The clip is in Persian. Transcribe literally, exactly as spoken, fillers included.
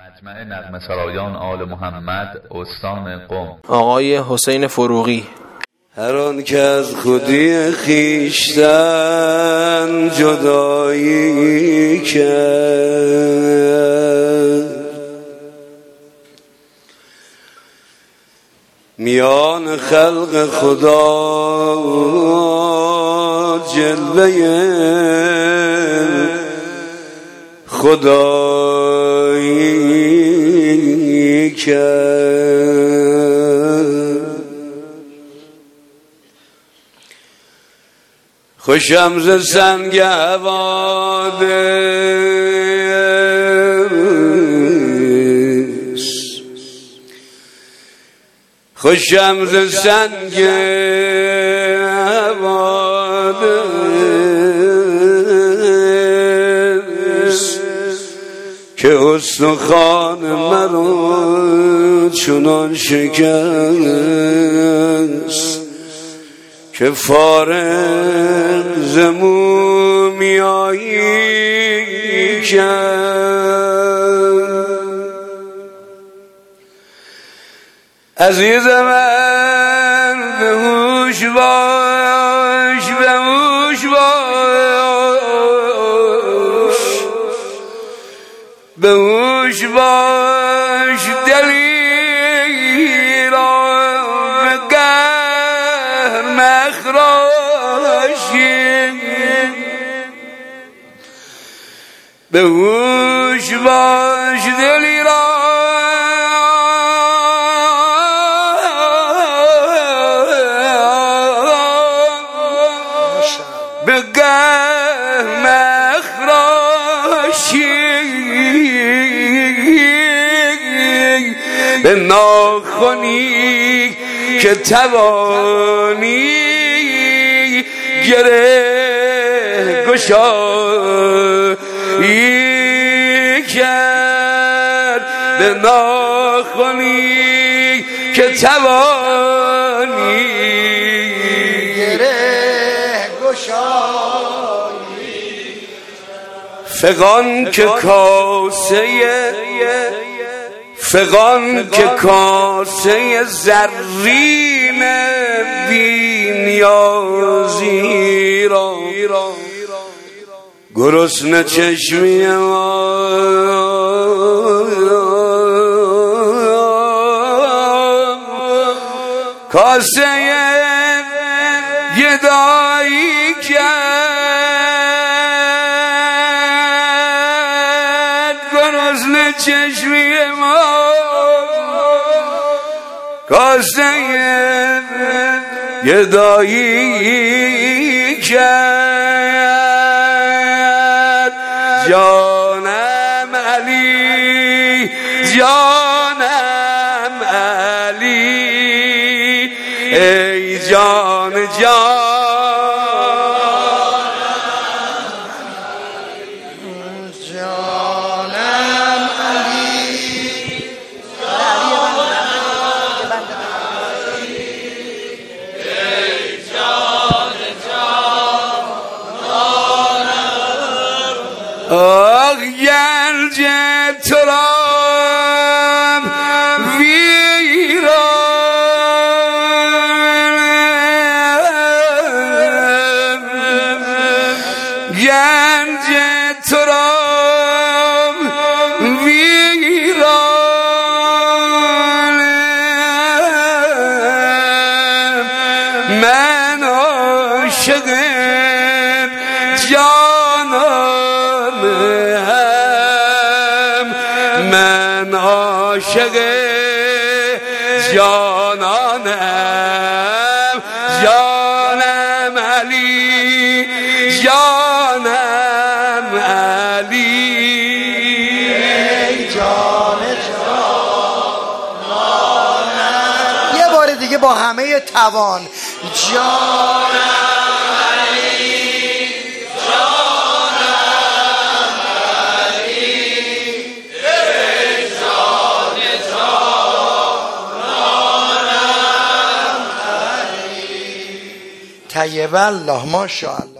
مجمع نغمه سرایان آل محمد استان قم آقای حسین فروغی. هر آن که از خودی خویشتن جدایی کرد، میان خلق خدا جلوه خدایی کرد. خوشم ز سنگ حوادث، خوشم ز سنگ حوادث که استخوان مرا چنان شکست که فارغ ز مومیایی کرد. عزیز من به هوش باش، به هوش باش، به هوش باش، دلی را به قهر مخراشی، به هوش باش، دلی را به قهر مخراشی، به ناخنی که توانی گره گشایی کرد، به ناخنی که توانی گره گشایی. فغان که کاسه فغان که کاسه زرین بی‌نیازی را گرسنه چشمی ما کاسه گدایی کرد، گرسنه چشمی ما کاسه گدایی کرد. جانم علی، جانم علی، ای جان جان آه گنج تراب ویران، گنج تراب ویران، من عاشق جانانم، من عاشق جانانم، جانم علی، جانم علی، ای جان جانانم. یه بار دیگه با همه توان. جانم طیب الله، ماشاءالله.